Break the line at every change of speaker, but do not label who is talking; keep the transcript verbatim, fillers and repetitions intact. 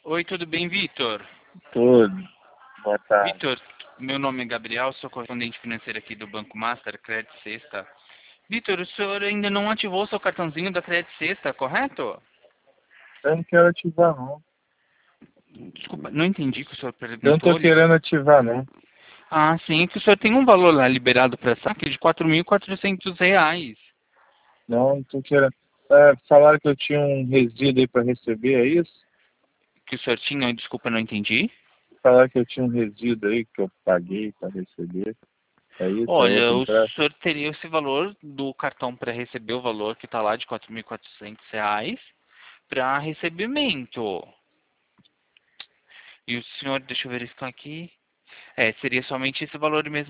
Oi, tudo bem, Vitor?
Tudo. Boa tarde.
Vitor, meu nome é Gabriel, sou correspondente financeiro aqui do Banco Master, Credit Sexta. Vitor, o senhor ainda não ativou seu cartãozinho da Credit Sexta, correto?
Eu não quero ativar, não.
Desculpa, não entendi o que o senhor
Eu não tô
perguntou.
querendo ativar, não.
Ah, sim, é que o senhor tem um valor lá liberado para saque de quatro mil e quatrocentos reais.
Não, não tô querendo. É, falaram que eu tinha um resíduo aí pra receber, é isso?
Que o senhor tinha, desculpa, não entendi.
Falaram que eu tinha um resíduo aí que eu paguei pra receber. É isso? É
Olha,
outro
o
empréstimo?
senhor teria esse valor do cartão para receber o valor que está lá de quatro mil e quatrocentos reais para recebimento. E o senhor, deixa eu verificar aqui. É, seria somente esse valor mesmo